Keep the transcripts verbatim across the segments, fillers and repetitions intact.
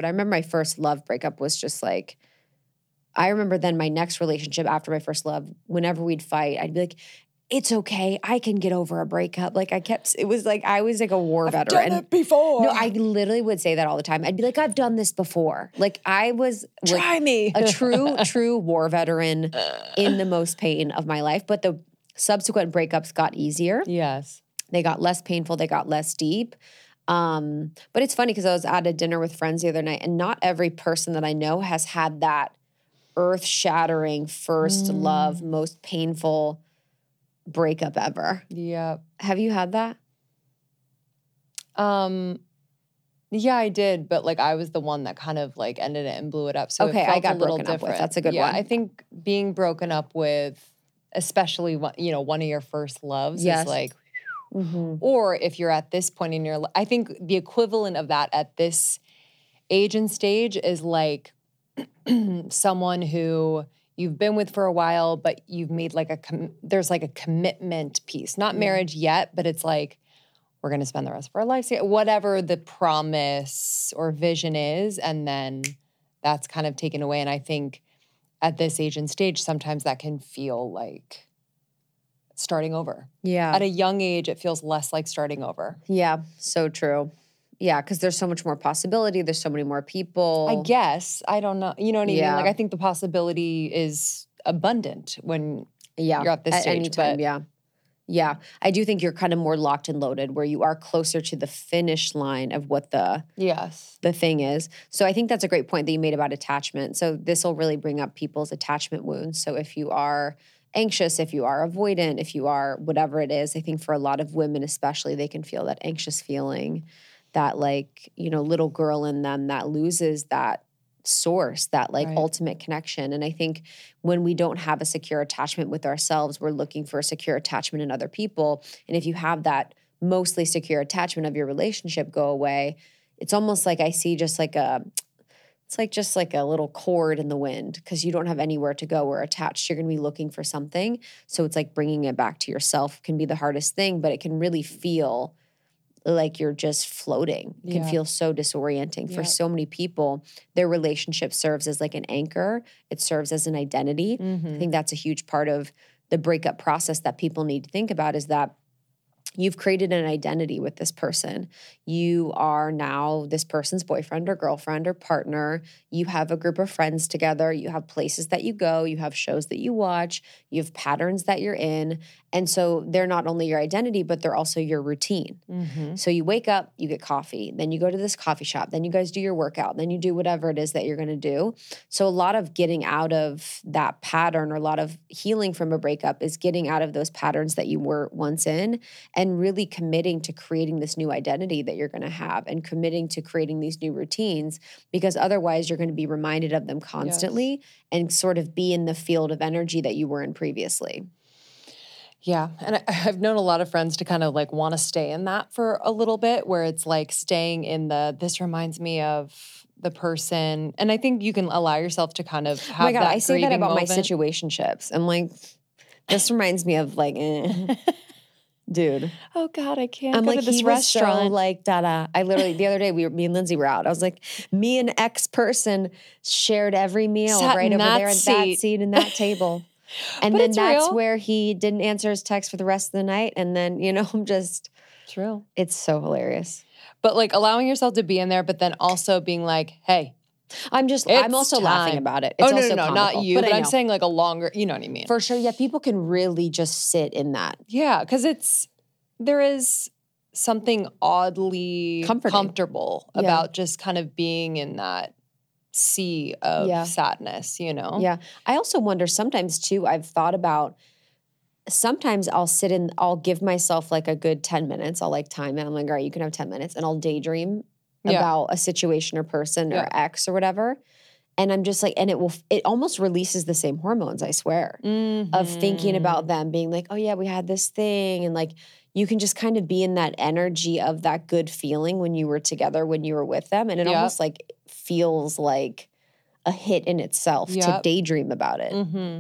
but I remember my first love breakup was just like, I remember then my next relationship after my first love, whenever we'd fight, I'd be like, it's okay. I can get over a breakup. Like I kept, it was like, I was like a war I've veteran. done it before. No, I literally would say that all the time. I'd be like, I've done this before. Like I was like, Try me. a true, true war veteran in the most pain of my life. But the subsequent breakups got easier. Yes. They got less painful. They got less deep. Um, but it's funny because I was at a dinner with friends the other night, and not every person that I know has had that earth-shattering first Mm. love, most painful breakup ever. Yeah. Have you had that? Um, yeah, I did, but like I was the one that kind of like ended it and blew it up. So Okay, it felt I got a little broken up with. different. That's a good yeah, one. I think being broken up with, especially one, you know, one of your first loves Yes. is like, Mm-hmm. or if you're at this point in your life, I think the equivalent of that at this age and stage is like someone who you've been with for a while, but you've made like a, com- there's like a commitment piece. Not Yeah. marriage yet, but it's like, we're going to spend the rest of our lives together, whatever the promise or vision is. And then that's kind of taken away. And I think at this age and stage, sometimes that can feel like starting over. Yeah. At a young age, it feels less like starting over. Yeah, so true. Yeah, because there's so much more possibility. There's so many more people. I guess. I don't know. You know what I Yeah. mean? Like, I think the possibility is abundant when Yeah, you're at this stage. any time, but yeah. Yeah, I do think you're kind of more locked and loaded where you are closer to the finish line of what the yes. the thing is. So I think that's a great point that you made about attachment. So this will really bring up people's attachment wounds. So if you are anxious, if you are avoidant, if you are whatever it is, I think for a lot of women especially, they can feel that anxious feeling, that like, you know, little girl in them that loses that source, that like Right. ultimate connection. And I think when we don't have a secure attachment with ourselves, we're looking for a secure attachment in other people. And if you have that mostly secure attachment of your relationship go away, it's almost like I see just like a, it's like just like a little cord in the wind because you don't have anywhere to go or attached. You're going to be looking for something. So it's like bringing it back to yourself can be the hardest thing, but it can really feel like you're just floating. It can Yeah. feel so disorienting. For Yeah. so many people, their relationship serves as like an anchor. It serves as an identity. Mhm. I think that's a huge part of the breakup process that people need to think about is that you've created an identity with this person. You are now this person's boyfriend or girlfriend or partner. You have a group of friends together. You have places that you go. You have shows that you watch. You have patterns that you're in. And so they're not only your identity, but they're also your routine. Mhm. So you wake up, you get coffee, then you go to this coffee shop, then you guys do your workout, then you do whatever it is that you're going to do. So a lot of getting out of that pattern or a lot of healing from a breakup is getting out of those patterns that you were once in and really committing to creating this new identity that you're going to have and committing to creating these new routines because otherwise you're going to be reminded of them constantly and sort of be in the field of energy that you were in previously. Yeah. And I, I've known a lot of friends to kind of like want to stay in that for a little bit where it's like staying in the, this reminds me of the person. And I think you can allow yourself to kind of have Oh my God, that I say that grieving about moment. my situationships. I'm like, this reminds me of like, eh. Dude. Oh God, I can't I'm go like, to this he was so restaurant. like, da-da. I literally, the other day, we were, me and Lindsay were out. I was like, me and X person shared every meal Sat right in over that there at seat. that seat and that table. And But then it's that's real. where he didn't answer his text for the rest of the night. And then, you know, I'm just, It's real. it's so hilarious. But like allowing yourself to be in there, but then also being like, hey, I'm just, it's I'm also laughing time. about it. It's oh, no, also no, no, comical, not you. but, But, I I'm know. saying like a longer, you know what I mean? For sure, yeah, people can really just sit in that. Yeah, because it's, there is something oddly Comforting. comfortable Yeah. about just kind of being in that sea of Yeah. sadness, you know? Yeah. I also wonder sometimes too, I've thought about, sometimes I'll sit in, I'll give myself like a good ten minutes. I'll like time it. I'm like, all right, you can have ten minutes. And I'll daydream Yeah. about a situation or person Yeah. or ex or whatever. And I'm just like, and it will, it almost releases the same hormones, I swear, of thinking about them being like, oh yeah, we had this thing. And like, you can just kind of be in that energy of that good feeling when you were together, when you were with them. And it Yep. almost like feels like a hit in itself to Yep. daydream about it. Mm-hmm.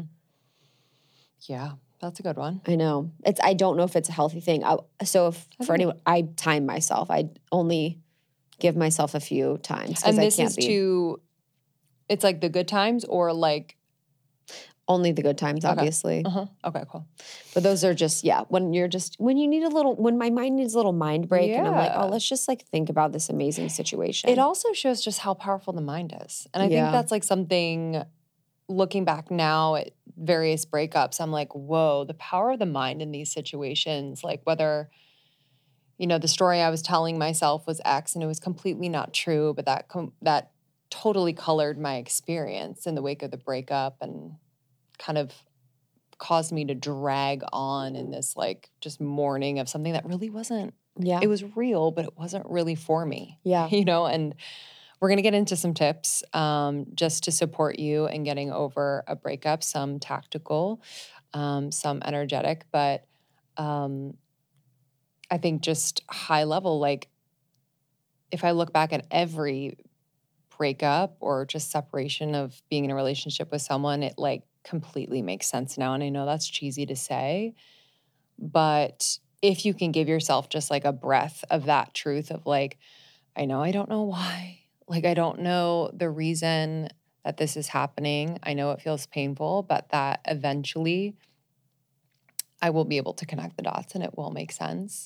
Yeah, that's a good one. I know. It's, I don't know if it's a healthy thing. I, so if I for think- anyone, I time myself. I only give myself a few times. And I this can't is be. to, it's like the good times or like. Only the good times, obviously. Okay. Uh-huh. Okay, cool. But those are just, yeah, when you're just, when you need a little, when my mind needs a little mind break and I'm like, Yeah. oh, let's just like think about this amazing situation. It also shows just how powerful the mind is. And I Yeah. think that's like something, looking back now at various breakups, I'm like, whoa, the power of the mind in these situations, like whether, you know, the story I was telling myself was X and it was completely not true, but that com- that totally colored my experience in the wake of the breakup and kind of caused me to drag on in this like just mourning of something that really wasn't, Yeah. it was real, but it wasn't really for me. Yeah. You know, and we're going to get into some tips um, just to support you in getting over a breakup, some tactical, um, some energetic, but um, I think just high level, like if I look back at every breakup or just separation of being in a relationship with someone, it like completely makes sense now. And I know that's cheesy to say, but if you can give yourself just like a breath of that truth of like, I know I don't know why, like I don't know the reason that this is happening. I know it feels painful, but that eventually I will be able to connect the dots and it will make sense.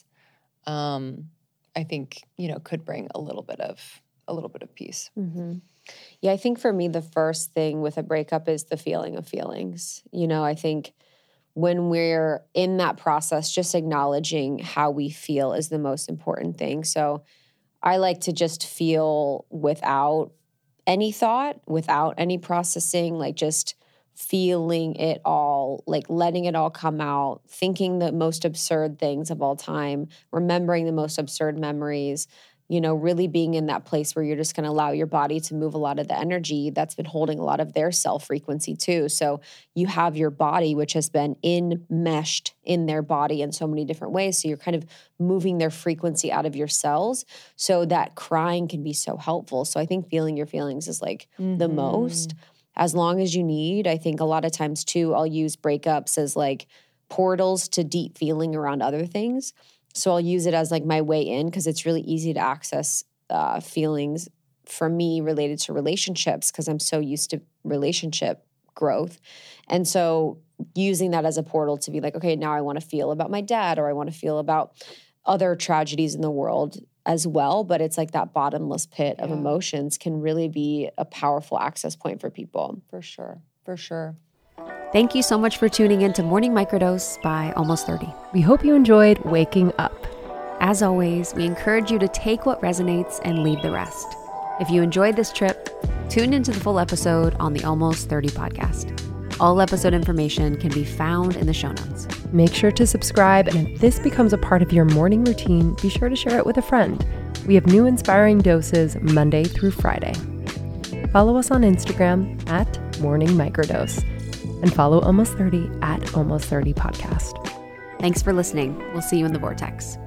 Um, I think, you know, could bring a little bit of a little bit of peace. Mm-hmm. Yeah, I think for me, the first thing with a breakup is the feeling of feelings. You know, I think when we're in that process, just acknowledging how we feel is the most important thing. So I like to just feel without any thought, without any processing, like just feeling it all, like letting it all come out, thinking the most absurd things of all time, remembering the most absurd memories, you know, really being in that place where you're just going to allow your body to move a lot of the energy that's been holding a lot of their cell frequency too. So you have your body, which has been enmeshed in their body in so many different ways. So you're kind of moving their frequency out of your cells. So that crying can be so helpful. So I think feeling your feelings is like mm-hmm. the most, as long as you need. I think a lot of times too, I'll use breakups as like portals to deep feeling around other things. So I'll use it as like my way in because it's really easy to access uh, feelings for me related to relationships because I'm so used to relationship growth. And so using that as a portal to be like, okay, now I want to feel about my dad or I want to feel about other tragedies in the world as well. But it's like that bottomless pit yeah. of emotions can really be a powerful access point for people. For sure. For sure. Thank you so much for tuning in to Morning Microdose by Almost thirty. We hope you enjoyed waking up. As always, we encourage you to take what resonates and leave the rest. If you enjoyed this trip, tune into the full episode on the Almost thirty podcast. All episode information can be found in the show notes. Make sure to subscribe, and if this becomes a part of your morning routine, be sure to share it with a friend. We have new inspiring doses Monday through Friday. Follow us on Instagram at Morning Microdose. And follow Almost thirty at Almost thirty Podcast. Thanks for listening. We'll see you in the vortex.